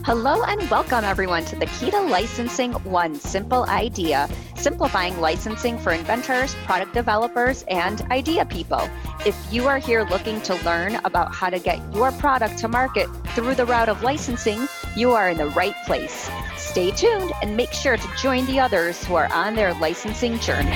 Hello and welcome everyone to the Key to Licensing One Simple Idea, simplifying licensing for inventors, product developers, and idea people. If you are here looking to learn about how to get your product to market through the route of licensing, you are in the right place. Stay tuned and make sure to join the others who are on their licensing journey.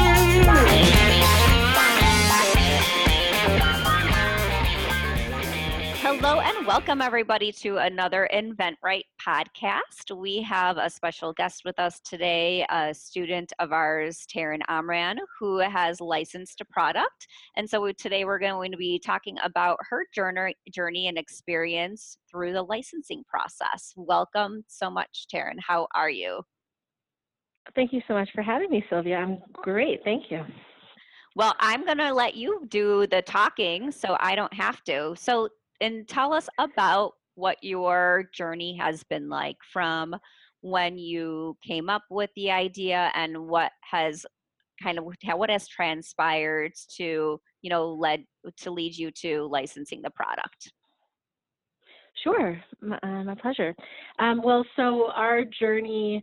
Hello and welcome everybody to another InventRight podcast. We have a special guest with us today, a student of ours, Taryn Amran, who has licensed a product. And so today we're going to be talking about her journey and experience through the licensing process. Welcome so much, Taryn. How are you? Thank you so much for having me, Sylvia. I'm great. Thank you. Well, I'm going to let you do the talking so I don't have to. And tell us about what your journey has been like from when you came up with the idea and what has transpired to, lead you to licensing the product. Sure, my pleasure. So our journey,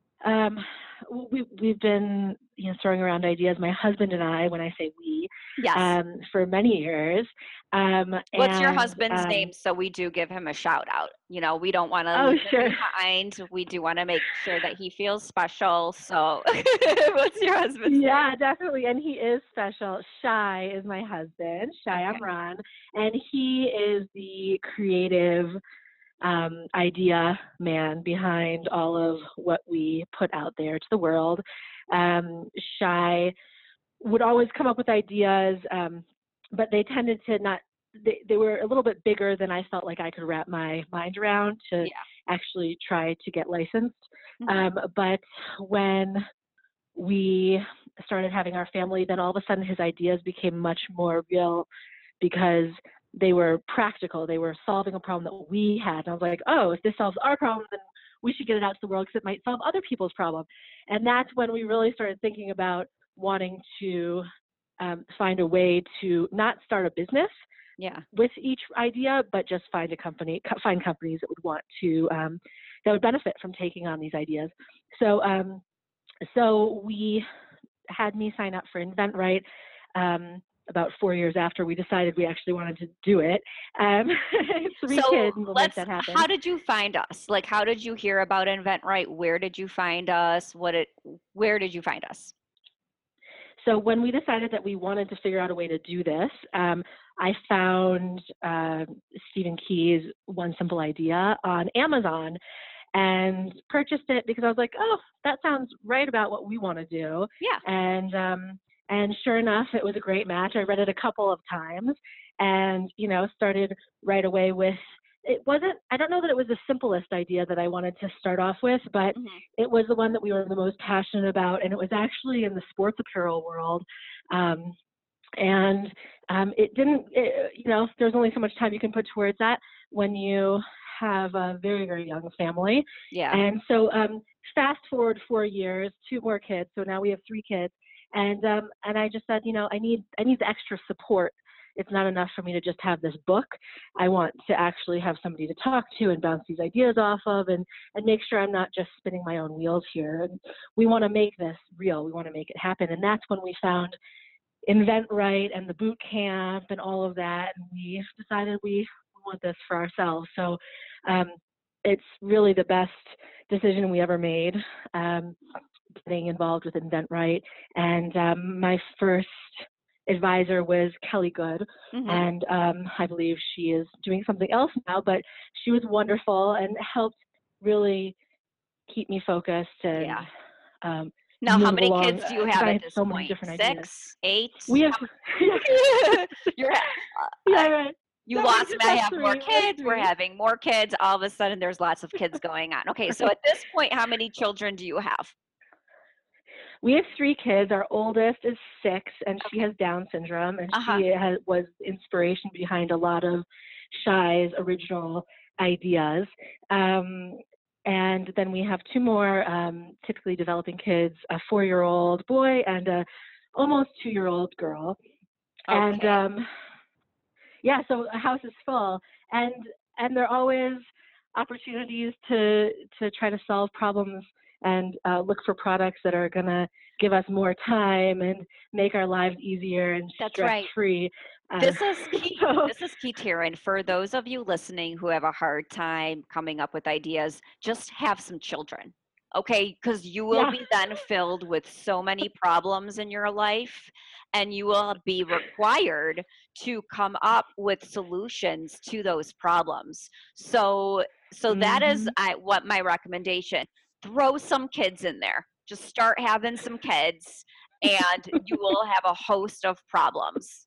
we've been throwing around ideas. My husband and I, when I say we, Yes. For many years. What's your husband's name? So we do give him a shout out. We don't want to leave him behind. We do want to make sure that he feels special. So what's your husband's name? Yeah, definitely. And he is special. Shai is my husband, Shai Amran, and he is the creative idea man behind all of what we put out there to the world. Shai would always come up with ideas, but they tended to not, they were a little bit bigger than I felt like I could wrap my mind around to actually try to get licensed. Mm-hmm. But when we started having our family, then all of a sudden his ideas became much more real because they were practical. They were solving a problem that we had. And I was like, oh, if this solves our problem, then we should get it out to the world because it might solve other people's problem. And that's when we really started thinking about wanting to find a way to not start a business with each idea, but just find companies that would want to, that would benefit from taking on these ideas. So we had me sign up for InventRight about 4 years after we decided we actually wanted to do it. Three kids will make that happen. How did you find us? Like, how did you hear about InventRight? Where did you find us? Where did you find us? So when we decided that we wanted to figure out a way to do this, I found Stephen Key's One Simple Idea on Amazon and purchased it because I was like, oh, that sounds right about what we want to do. Yeah. And sure enough, it was a great match. I read it a couple of times and, started right away with, I don't know that it was the simplest idea that I wanted to start off with, but it was the one that we were the most passionate about. And it was actually in the sports apparel world. It didn't, there's only so much time you can put towards that when you have a very, very young family. Yeah. And so fast forward 4 years, 2 more kids. So now we have 3 kids. And I just said, I need the extra support. It's not enough for me to just have this book. I want to actually have somebody to talk to and bounce these ideas off of and make sure I'm not just spinning my own wheels here. And we want to make this real. We want to make it happen. And that's when we found InventRight and the boot camp and all of that. And we decided we want this for ourselves. So it's really the best decision we ever made. Getting involved with InventRight, and my first advisor was Kelly Good, and I believe she is doing something else now, but she was wonderful and helped really keep me focused. And now, how many kids do you have at this point? 6, ideas. 8? We have. Right. You lost me. I have more kids. We're having more kids. All of a sudden, there's lots of kids going on. Okay, so at this point, how many children do you have? We have 3 kids. Our oldest is 6, and she has Down syndrome, and she was inspiration behind a lot of Shai's original ideas. And then we have 2 more typically developing kids, a 4-year-old boy and a almost 2-year-old girl. Okay. And so a house is full, and they're always opportunities to try to solve problems and look for products that are going to give us more time and make our lives easier and That's stress right. free. This is key. So This is key, Taryn. For those of you listening who have a hard time coming up with ideas, just have some children, okay? Because you will yeah. be then filled with so many problems in your life, and you will be required to come up with solutions to those problems. So that is Hmm. what my recommendation. Throw some kids in there. Just start having some kids, and you will have a host of problems.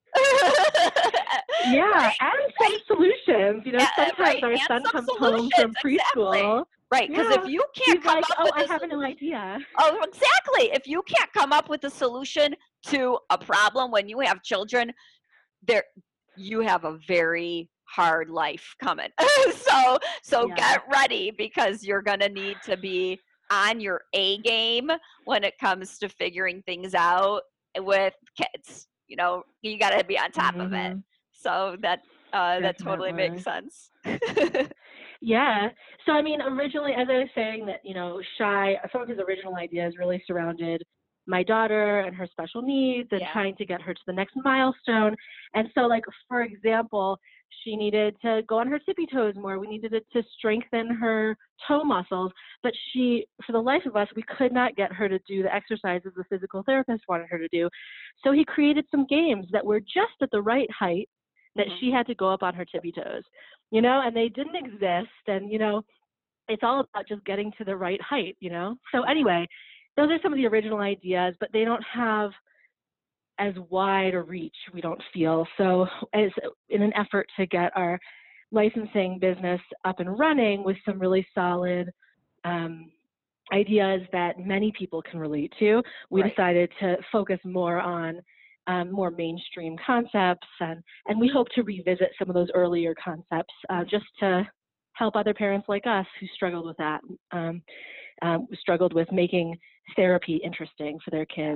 Yeah, Right? and some Right? solutions. Sometimes Right? our And son some comes home solutions, from exactly. preschool. Right? Because if Yeah, you can't he's come like, up "Oh, with I a have a solution, new idea." oh, exactly. If you can't come up with a solution to a problem when you have children, there you have a very hard life coming. So Yeah. get ready, because you're going to need to be on your A game when it comes to figuring things out with kids. You got to be on top of it. Mhm. So that totally makes Definitely. sense. Yeah. So I mean, originally, as I was saying, that Shy, some of his original ideas really surrounded my daughter and her special needs and Yeah. trying to get her to the next milestone. And so, like for example, she needed to go on her tippy toes more. We needed it to strengthen her toe muscles, but for the life of us, we could not get her to do the exercises the physical therapist wanted her to do. So he created some games that were just at the right height that Hmm. she had to go up on her tippy toes, and they didn't exist. And, it's all about just getting to the right height. So Yeah. anyway, those are some of the original ideas, but they don't have as wide a reach, we don't feel. So as in an effort to get our licensing business up and running with some really solid um, ideas that many people can relate to, we Right. decided to focus more on more mainstream concepts, and we hope to revisit some of those earlier concepts Mhm. just to help other parents like us who struggled with that, struggled with making therapy interesting for their Yeah. kids.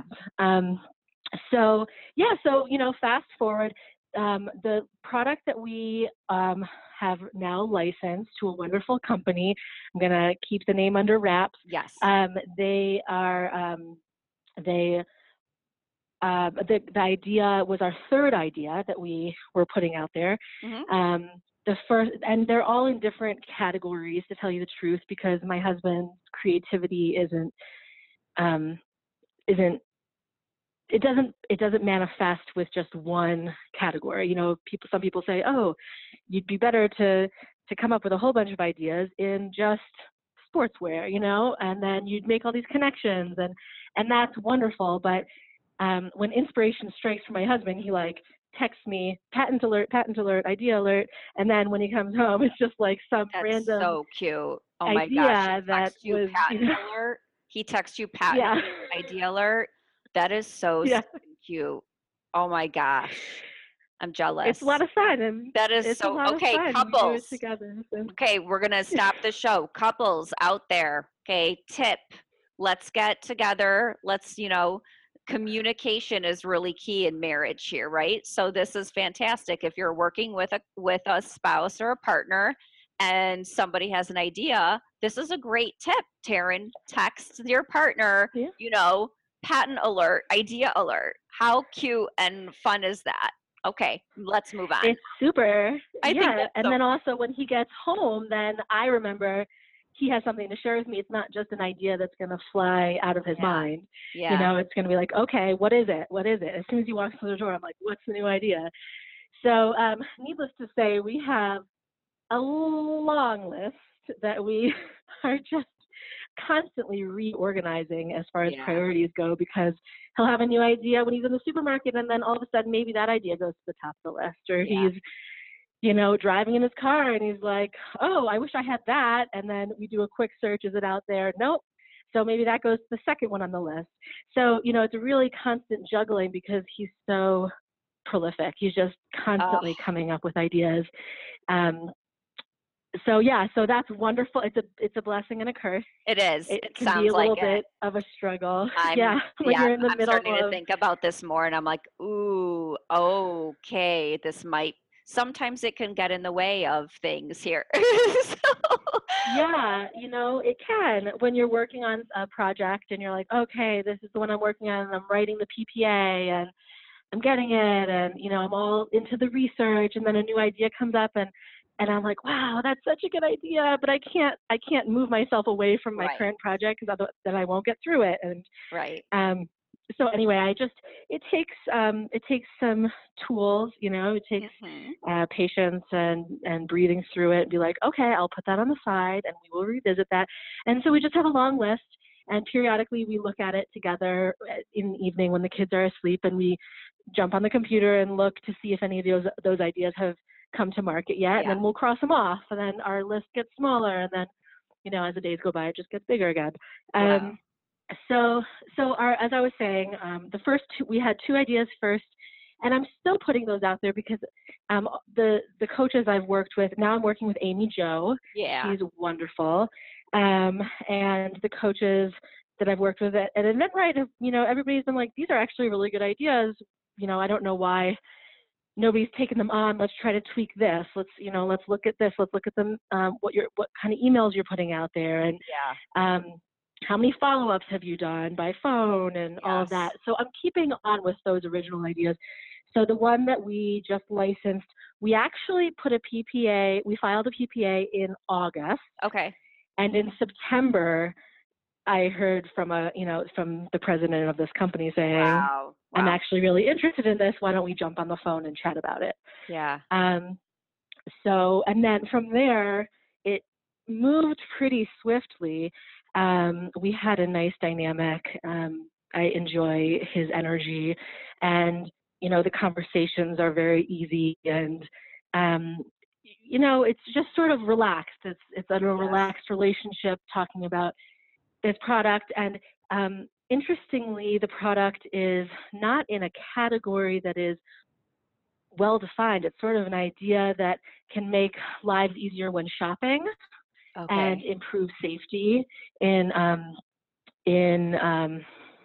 So yeah, so fast forward, the product that we have now licensed to a wonderful company. I'm gonna keep the name under wraps. Yes. They are they the idea was our third idea that we were putting out there. Hmm. The first, and they're all in different categories, to tell you the truth, because my husband's creativity um, isn't it doesn't manifest with just one category. Some people say, oh, you'd be better to come up with a whole bunch of ideas in just sportswear, and then you'd make all these connections, and that's wonderful. But when inspiration strikes from my husband, he like texts me patent alert, idea alert, and then when he comes home, it's just like some That's random so cute. Oh my gosh, he idea that texts you was, patent alert. He texts you patent yeah, alert, idea alert. That is so yeah. stinking cute. Oh my gosh, I'm It's a jealous. lot of fun, and That is it's a so lot of okay. fun. We do it Couples. together. So. Okay, we're gonna stop the show. Couples out there. Okay, tip. Let's get together. Communication is really key in marriage here, right? So this is fantastic. If you're working with a spouse or a partner and somebody has an idea, this is a great tip, Taryn. Text your partner, Yeah. patent alert, idea alert. How cute and fun is that? Okay, let's move on. It's super. I think Yeah. that's And so then also when he gets home, then I remember he has something to share with me. It's not just an idea that's going to fly out of his yeah. mind. Yeah. It's going to be like, okay, what is it? What is it? As soon as he walks through the door, I'm like, what's the new idea? So, needless to say, we have a long list that we are just constantly reorganizing as far as Yeah. priorities go, because he'll have a new idea when he's in the supermarket, and then all of a sudden maybe that idea goes to the top of the list, or Yeah. he's driving in his car and he's like, oh, I wish I had that, and then we do a quick search, is it out there? Nope. So maybe that goes to the second one on the list. So it's a really constant juggling because he's so prolific. He's just Oh, constantly coming up with ideas. um, so yeah, so that's wonderful. It's a blessing and a curse. it is. It It can be sounds a like little it. bit of a struggle. I'm Yeah, when yeah, you're in the I'm middle starting to of, think about this more, and I'm like, "Ooh, okay, this might sometimes it can get in the way of things here." So, Yeah, it can. When you're working on a project and you're like, okay, this is the one I'm working on, and I'm writing the PPA and I'm getting it, and I'm all into the research, and then a new idea comes up, and I'm like, wow, that's such a good idea, but I can't move myself away from my Right, current project because then I won't get through it. And right. um, so anyway, it takes some tools, it takes Hmm. patience and breathing through it and be like, okay, I'll put that on the side and we will revisit that. And so we just have a long list. And periodically we look at it together in the evening when the kids are asleep, and we jump on the computer and look to see if any of those ideas have come to market yet. And Yeah. then we'll cross them off, and then our list gets smaller. And then, as the days go by, it just gets bigger again. Wow. So, as I was saying, the first two, we had two ideas first, and I'm still putting those out there because the coaches I've worked with, now I'm working with Amy Jo. Yeah. She's wonderful. And the coaches that I've worked with at Eventbrite have, everybody's been like, these are actually really good ideas. I don't know why nobody's taken them on. Let's try to tweak this. Let's look at this. Let's look at them, what kind of emails you're putting out there, and Yeah. how many follow-ups have you done by phone, and all of that. Yes. So I'm keeping on with those original ideas. So the one that we just licensed, we actually put a PPA, we filed a PPA in August, Okay. and in September, I heard from from the president of this company saying, Wow. I'm Wow. actually really interested in this. Why don't we jump on the phone and chat about it? Yeah. Um, and then from there, it moved pretty swiftly. We had a nice dynamic. I enjoy his energy, and the conversations are very easy, and it's just sort of relaxed. It's a Yes. relaxed relationship talking about this product. And interestingly, the product is not in a category that is well defined. It's sort of an idea that can make lives easier when shopping and Okay. improve safety in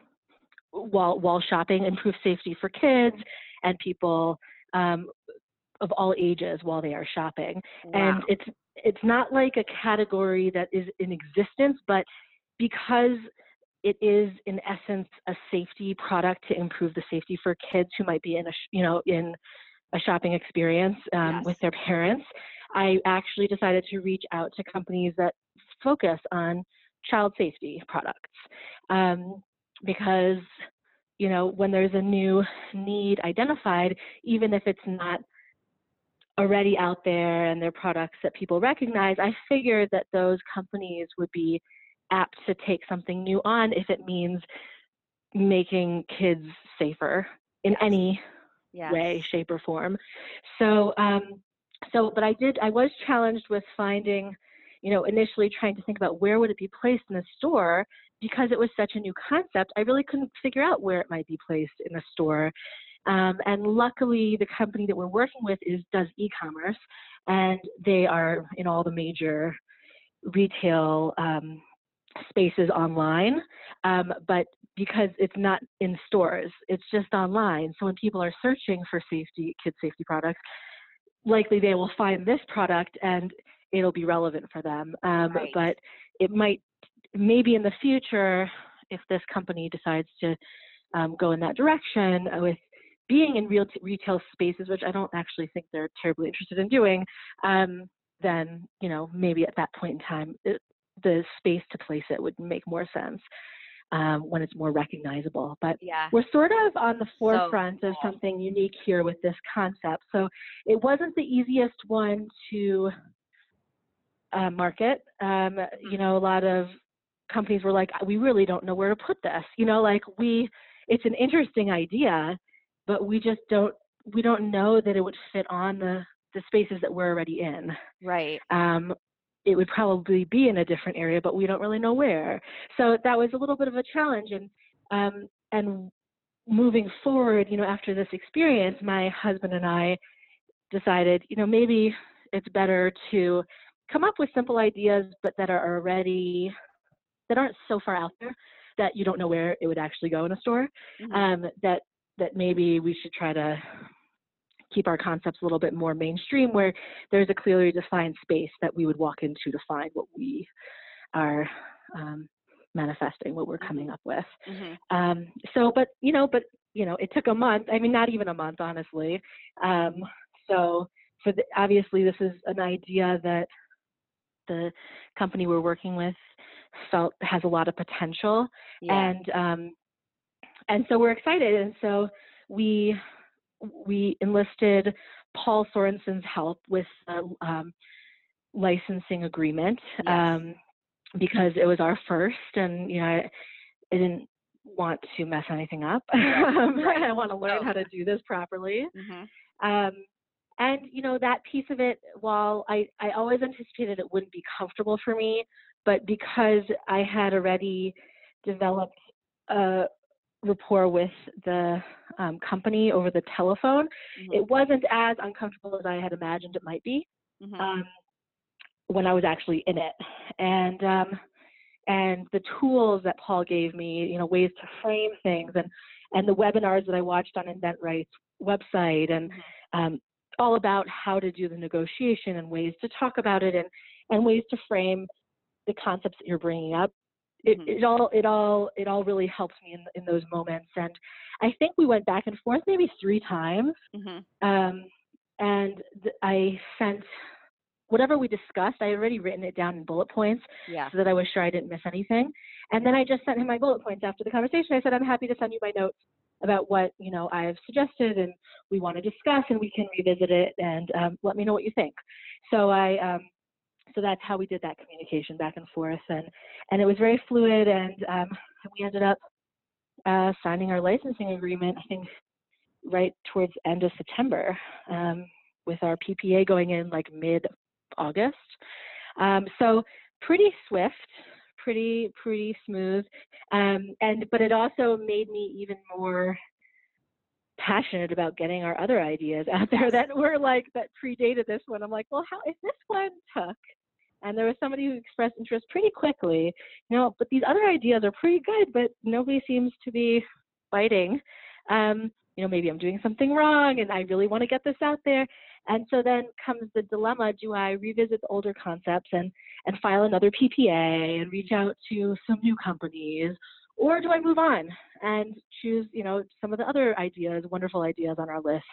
while shopping, improve safety for kids and people um, of all ages while they are shopping. Wow. And it's not like a category that is in existence, but because it is in essence a safety product to improve the safety for kids who might be in a shopping experience with Yes. their parents, I actually decided to reach out to companies that focus on child safety products, because when there's a new need identified, even if it's not already out there and they're products that people recognize, I figured that those companies would be apt to take something new on if it means making kids safer in Yes. any way, Yes. shape, or form. So, but I was challenged with finding, initially trying to think about where would it be placed in the store, because it was such a new concept. I really couldn't figure out where it might be placed in the store. And luckily, the company that we're working with does e-commerce, and they are in all the major retail spaces online, but because it's not in stores, it's just online. So when people are searching for kid safety products, likely they will find this product and it'll be relevant for them. Right. But it maybe in the future, if this company decides to go in that direction with being in retail spaces, which I don't actually think they're terribly interested in doing, then maybe at that point in time, the space to place it would make more sense when it's more recognizable. But Yeah. we're sort of on the So forefront of cool. something unique here with this concept. So it wasn't the easiest one to market. Mhm. A lot of companies were like, we really don't know where to put this. It's an interesting idea, but we don't know that it would fit on the spaces that we're already in. Right. Um, it would probably be in a different area, but we don't really know where. So that was a little bit of a challenge. And moving forward, after this experience, my husband and I decided, maybe it's better to come up with simple ideas, but that aren't so far out there that you don't know where it would actually go in a store. Hmm. That maybe we should try to keep our concepts a little bit more mainstream, where there's a clearly defined space that we would walk into to find what we are manifesting, what we're coming up with. But it took a month. I mean, not even a month, honestly. So obviously, this is an idea that the company we're working with felt has a lot of potential, and so we're excited. And so we enlisted Paul Sorensen's help with a licensing agreement, because it was our first, and I didn't want to mess anything up. I want to learn how to do this properly. And that piece of it, while I always anticipated it wouldn't be comfortable for me, but because I had already developed a rapport with the company over the telephone, it wasn't as uncomfortable as I had imagined it might be when I was actually in it. And the tools that Paul gave me, ways to frame things, and the webinars that I watched on InventRight's website, and all about how to do the negotiation and ways to talk about it, and ways to frame the concepts that you're bringing up. It all really helped me in those moments. And I think we went back and forth maybe 3 times. And I sent whatever we discussed. I had already written it down in bullet points so that I was sure I didn't miss anything. And then I just sent him my bullet points after the conversation. I said, I'm happy to send you my notes about what I've suggested and we want to discuss, and we can revisit it, and let me know what you think. So so that's how we did that communication back and forth, and it was very fluid, and we ended up signing our licensing agreement, I think, right towards the end of September, with our PPA going in like mid-August. So pretty swift, pretty smooth, but it also made me even more passionate about getting our other ideas out there that predated this one. I'm like, well, how if this one took, and there was somebody who expressed interest pretty quickly, but these other ideas are pretty good, but nobody seems to be biting. Maybe I'm doing something wrong, and I really want to get this out there. And so then comes the dilemma: do I revisit the older concepts and file another PPA and reach out to some new companies, or do I move on and choose, some of the other ideas, wonderful ideas on our list?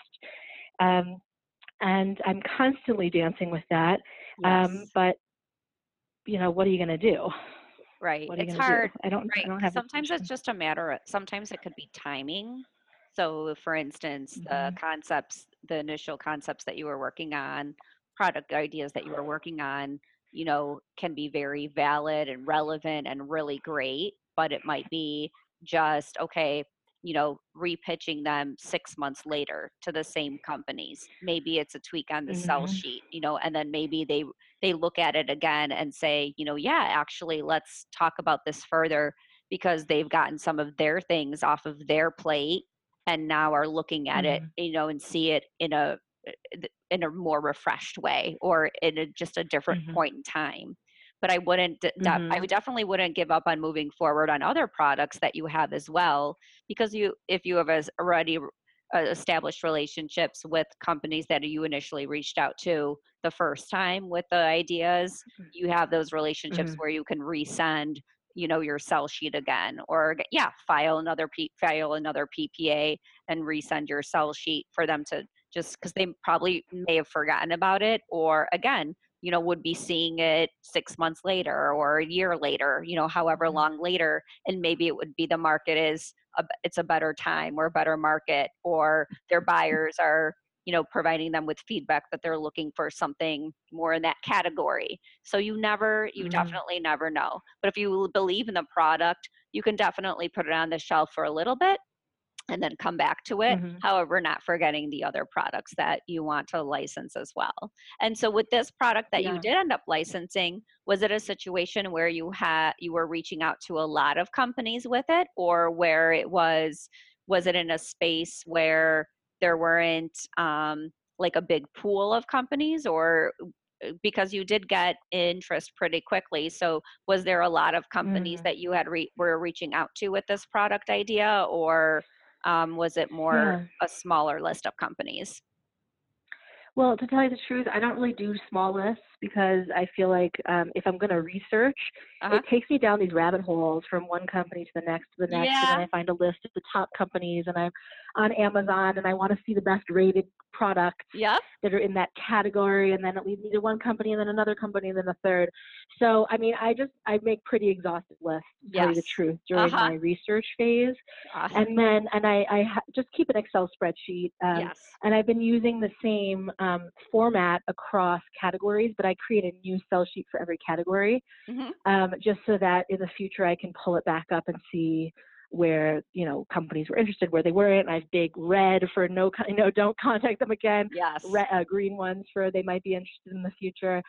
And I'm constantly dancing with that. But what are you going to do? Right. It's hard. I don't have. Sometimes it's just a matter of, sometimes it could be timing. So for instance, the initial concepts that you were working on, product ideas that you were working on, can be very valid and relevant and really great, but it might be just, okay, repitching them 6 months later to the same companies. Maybe it's a tweak on the sell sheet, and then maybe they look at it again and say, yeah, actually, let's talk about this further, because they've gotten some of their things off of their plate and now are looking at it, and see it in a more refreshed way, or in just a different point in time. But I wouldn't, I definitely wouldn't give up on moving forward on other products that you have as well, because if you have already established relationships with companies that you initially reached out to the first time with the ideas, you have those relationships where you can resend your sell sheet again, or file another PPA and resend your sell sheet for them to, just because they probably may have forgotten about it, or again, would be seeing it 6 months later or a year later, however long later, and maybe it would be the market it's a better time or a better market, or their buyers are providing them with feedback that they're looking for something more in that category. So you definitely never know. But if you believe in the product, you can definitely put it on the shelf for a little bit and then come back to it. However, not forgetting the other products that you want to license as well. And so with this product that you did end up licensing, was it a situation where you were reaching out to a lot of companies with it, or where was it in a space where there weren't like a big pool of companies, or because you did get interest pretty quickly, so was there a lot of companies that you were reaching out to with this product idea, or was it more a smaller list of companies? Well, to tell you the truth, I don't really do small lists because I feel like if I'm going to research, Uh-huh. it takes me down these rabbit holes from one company to the next, and then Yeah. I find a list of the top companies, and I'm on Amazon, and I want to see the best rated products Yep. that are in that category, and then it leads me to one company, and then another company, and then a third. So, I mean, I make pretty exhaustive lists, to tell you the Yes. truth, during Uh-huh. my research phase, and then just keep an Excel spreadsheet. Yes. And I've been using the same format across categories, but I create a new cell sheet for every category, Hmm. just so that in the future I can pull it back up and see where companies were interested, where they weren't. I have big red for no, don't contact them again. Yes. Green ones for they might be interested in the future.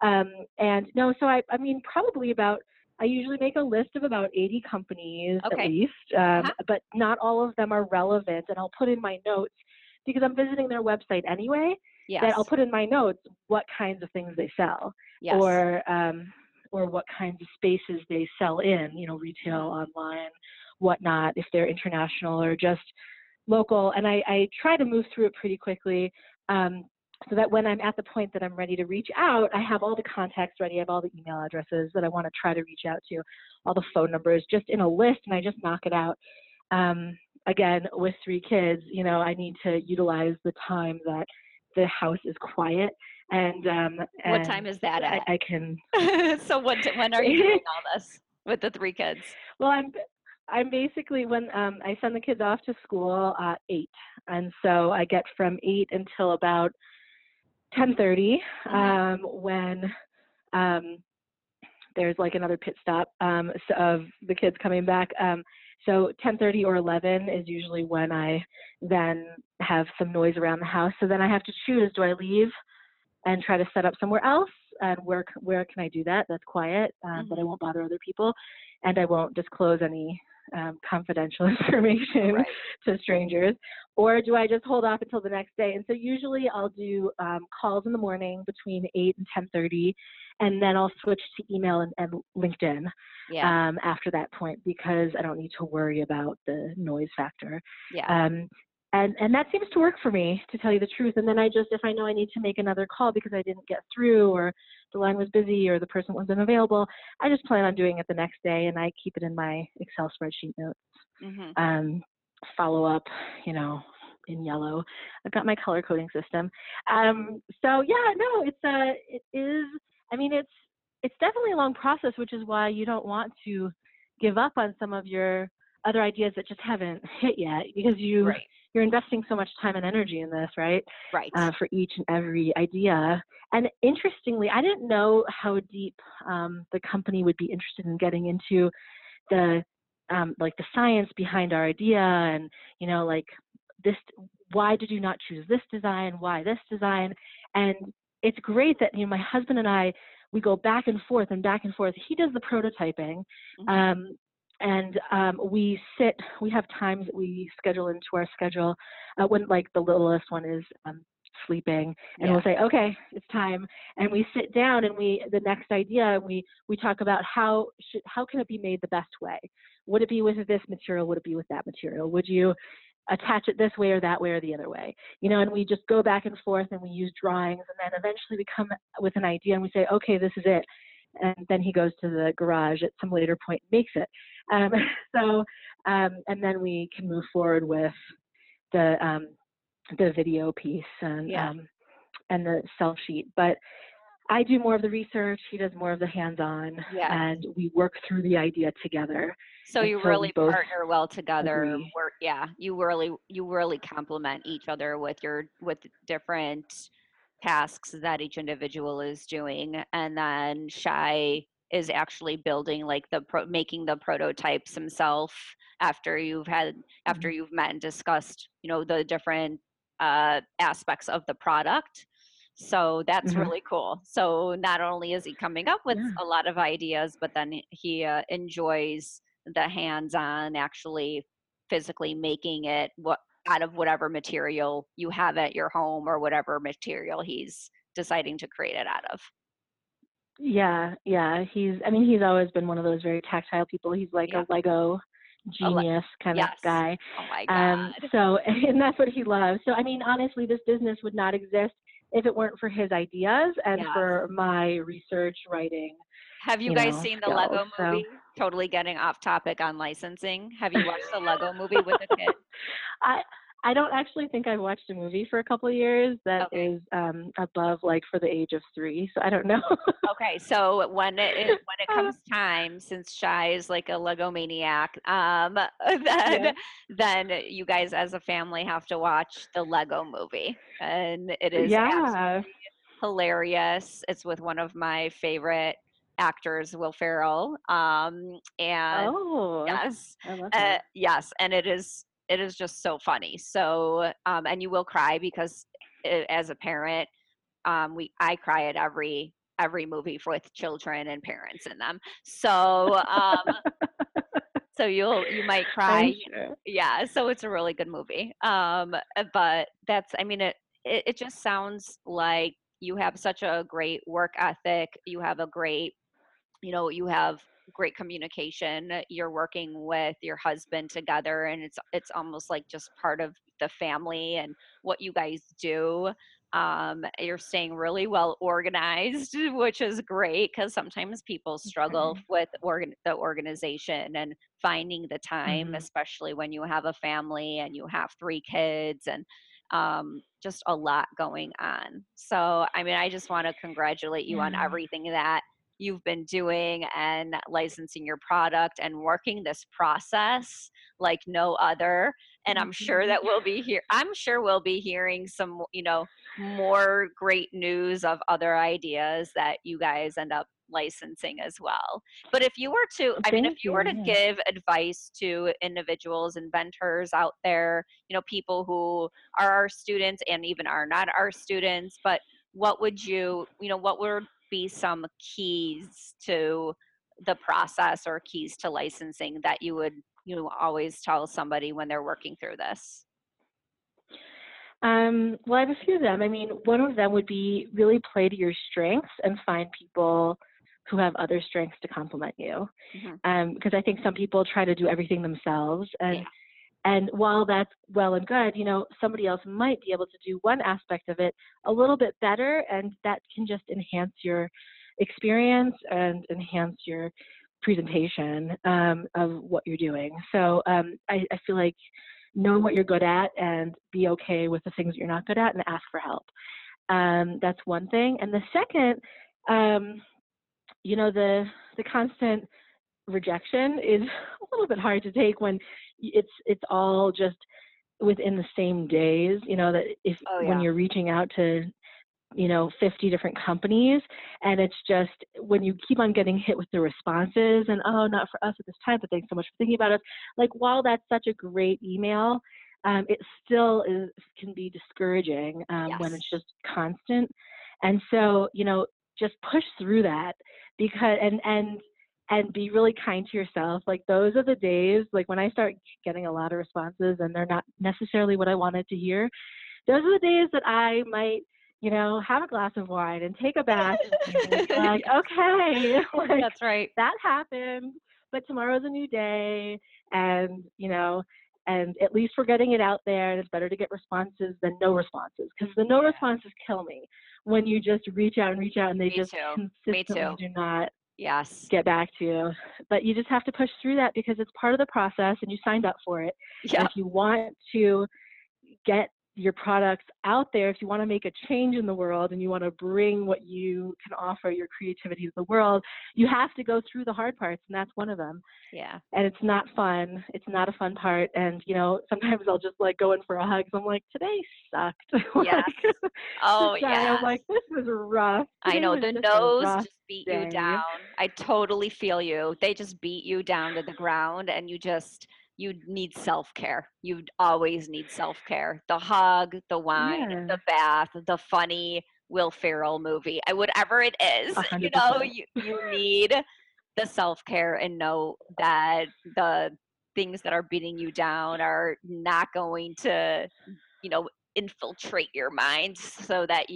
And no, so I mean probably about. I usually make a list of about 80 companies at Okay. least, Uh-huh. but not all of them are relevant. And I'll put in my notes because I'm visiting their website anyway, that I'll Yes. put in my notes what kinds of things they sell, Yes. or what kinds of spaces they sell in, retail, Mhm. online, whatnot, if they're international or just local. And I try to move through it pretty quickly, so that when I'm at the point that I'm ready to reach out, I have all the contacts ready. I have all the email addresses that I want to try to reach out to, all the phone numbers just in a list, and I just knock it out. Um, Again, with three kids, I need to utilize the time that the house is quiet, and What time is that at? I can. So when are you doing all this with the three kids? Well, I'm basically when I send the kids off to school at 8, and so I get from 8 until about 10:30, Hmm. when um, there's like another pit stop, of the kids coming back. So 10:30 or 11 is usually when I then have some noise around the house. So then I have to choose: do I leave and try to set up somewhere else? And where can I do that? That's quiet, but I Hmm. won't bother other people, and I won't disclose any confidential information Right. to strangers. Or do I just hold off until the next day? And so usually I'll do calls in the morning between 8 and 10:30, and then I'll switch to email and LinkedIn Yeah. after that point, because I don't need to worry about the noise factor. Yeah. Um, and that seems to work for me, to tell you the truth. And then if I know I need to make another call because I didn't get through, or the line was busy, or the person wasn't available, I just plan on doing it the next day, and I keep it in my Excel spreadsheet notes. Hmm. Um, Follow up, you know, in yellow. I've got my color coding system. So yeah, no, it is. I mean, it's definitely a long process, which is why you don't want to give up on some of your other ideas that just haven't hit yet, because Right. you're investing so much time and energy in this, right? Right. For each and every idea. And interestingly, I didn't know how deep the company would be interested in getting into the like the science behind our idea, and like this, why did you not choose this design, why this design? And it's great that my husband and I, we go back and forth and back and forth. He does the prototyping, Hmm. um, and we have times that we schedule into our schedule, when like the littlest one is sleeping, and Yeah. we'll say, okay, it's time, and we sit down, and the next idea, we talk about how can it be made the best way. Would it be with this material? Would it be with that material? Would you attach it this way or that way or the other way? And we just go back and forth, and we use drawings, and then eventually we come with an idea, and we say, okay, this is it. And then he goes to the garage at some later point and makes it. Um, so, and then we can move forward with the video piece, Yeah. and the cell sheet. But I do more of the research. He does more of the hands-on, Yeah. and we work through the idea together So you until we really both partner well together. agree. Work, yeah. You really complement each other with different tasks that each individual is doing, and then Shai is actually building like making the prototypes himself after Mhm. you've met and discussed the different aspects of the product. So that's Mhm. really cool. So not only is he coming up with Yeah. a lot of ideas, but then he enjoys the hands-on, actually physically making it out of whatever material you have at your home, or whatever material he's deciding to create it out of. Yeah, yeah. He's always been one of those very tactile people. He's like Yeah. a Lego A le- genius kind of yes. guy. Oh my God. So, and that's what he loves. So, honestly, this business would not exist if it weren't for his ideas and Yes. for my research writing, Have you guys seen the skills. Lego So movie? Totally getting off topic on licensing. Have you watched the Lego movie with the kid? I I don't actually think I've watched a movie for a couple of years that Okay. is above like for the age of 3, so I don't know. Okay, so when it comes time, since Shy is like a Lego maniac, Yeah. then you guys as a family have to watch the Lego movie, and it is Yeah. absolutely hilarious. It's with one of my favorite actors, Will Ferrell, and Oh, yes, I love him. yes, and it is just so funny. So, and you will cry because as a parent, I cry at every movie with children and parents in them. So you might I'm cry. sure. Yeah, so it's a really good movie. But that's I mean it just sounds like you have such a great work ethic. You have great communication. You're working with your husband together, and it's almost like just part of the family and what you guys do. You're staying really well organized, which is great because sometimes people struggle Okay. with the organization and finding the time, Mhm. especially when you have a family and you have 3 kids and just a lot going on. So, I mean, I just want to congratulate you on Yeah. everything that you've been doing and licensing your product and working this process like no other. And Thank you. I'm sure we'll be hearing some, more great news of other ideas that you guys end up licensing as well. But if Thank you were you. to Yeah. give advice to individuals, inventors out there, people who are our students and even are not our students, but what would be some keys to the process or keys to licensing that you would always tell somebody when they're working through this? Well, I have a few of them. I mean, one of them would be really play to your strengths and find people who have other strengths to complement you. Hmm. Because I think some people try to do everything themselves, Yeah. and while that's well and good, somebody else might be able to do one aspect of it a little bit better, and that can just enhance your experience and enhance your presentation of what you're doing. So I feel like know what you're good at and be okay with the things that you're not good at and ask for help. That's one thing. And the second, um, the constant rejection is a little bit hard to take when it's all just within the same days. That if Oh when yeah. you're reaching out to 50 different companies, and it's just when you keep on getting hit with the responses and, oh, not for us at this time, but thanks so much for thinking about us. Like, while that's such a great email, it still can be discouraging when Yes. it's just constant. And so, just push through that, because and be really kind to yourself. Like, those are the days, like when I start getting a lot of responses and they're not necessarily what I wanted to hear, those are the days that I might, have a glass of wine and take a bath and be like, Yes, okay, like, that's right. that happened, but tomorrow's a new day. And, and at least we're getting it out there, and it's better to get responses than no responses, because the no Yeah. responses kill me, when you just reach out and they Me just too. Me consistently too. do not Yes. get back to you. But you just have to push through that, because it's part of the process and you signed up for it. And Yep. if you want to get your products out there, if you want to make a change in the world and you want to bring what you can offer, your creativity to the world, you have to go through the hard parts, and that's one of them. Yeah. And it's not fun. It's not a fun part. And sometimes I'll just like go in for a hug. So I'm like, today sucked. Yes. Like, Oh, just sigh. I'm yes. like, this was rough. I Today know was the just a no's rough just beat you day. down. I totally feel you. They just beat you down to the ground and you need self-care. You always need self-care. The hug, the wine, the Yeah, bath, the funny Will Ferrell movie. Whatever it is, 100%. you need the self-care and know that the things that are beating you down are not going to, you know, infiltrate your mind so that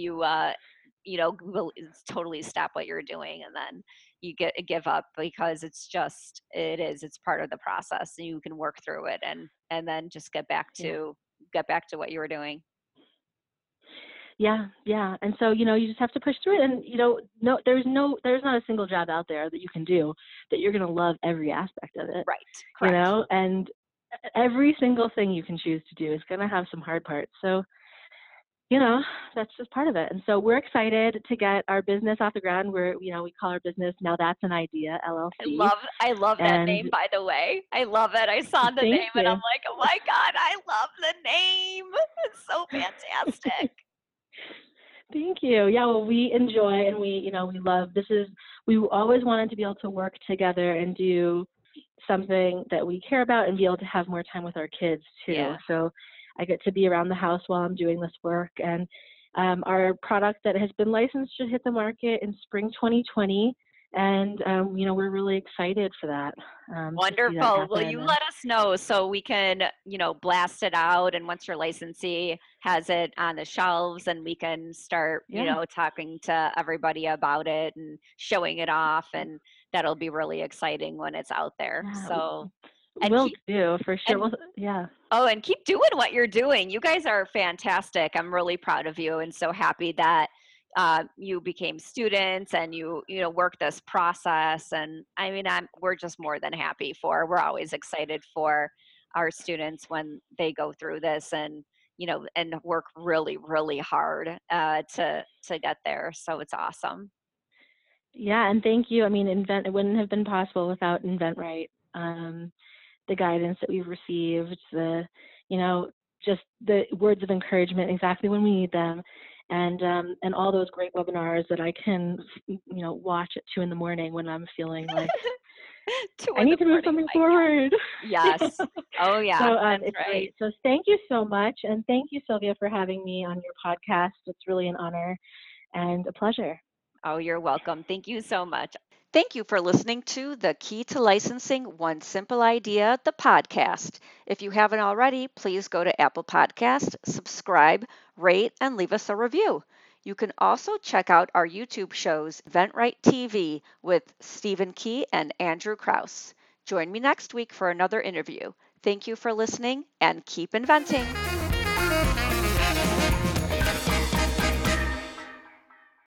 will totally stop what you're doing and then give up because it's part of the process and you can work through it and then just get back Yeah. to what you were doing. Yeah, yeah. And so, you just have to push through it. And, there's not a single job out there that you can do that you're going to love every aspect of it, Right. Correct. and every single thing you can choose to do is going to have some hard parts. So, you know, that's just part of it. And so we're excited to get our business off the ground. We call our business Now That's an Idea LLC. I love that And name, by the way. I love it. I saw the thank name and I'm you. like, oh my God, I love the name. It's so fantastic. Thank you. Yeah, well, we enjoy and we love we always wanted to be able to work together and do something that we care about and be able to have more time with our kids too. Yeah. So I get to be around the house while I'm doing this work. And our product that has been licensed should hit the market in spring 2020. And, we're really excited for that, to see that Wonderful. Will happen. you let us know so we can, blast it out? And once your licensee has it on the shelves, and we can start, Yeah, talking to everybody about it and showing it off. And that'll be really exciting when it's out there. yeah, So, and will keep, do for sure. and Well, yeah. oh, and keep doing what you're doing. You guys are fantastic. I'm really proud of you and so happy that you became students and you work this process. And I mean, we're just more than happy we're always excited for our students when they go through this and, and work really, really hard to get there. So it's awesome. Yeah, and thank you. I mean, it wouldn't have been possible without InventRight. The guidance that we've received, you know, just the words of encouragement exactly when we need them, and all those great webinars that I can, watch at 2 in the morning when I'm feeling like Two I in the need to move morning. something My God. forward. Yes. Oh, So yeah. That's it's right. great. So thank you so much, and thank you, Sylvia, for having me on your podcast. It's really an honor and a pleasure. Oh, you're welcome. Thank you so much. Thank you for listening to the Key to Licensing One Simple Idea, the podcast. If you haven't already, please go to Apple Podcast, subscribe, rate, and leave us a review. You can also check out our YouTube shows, InventRight TV with Stephen Key and Andrew Krause. Join me next week for another interview. Thank you for listening and keep inventing.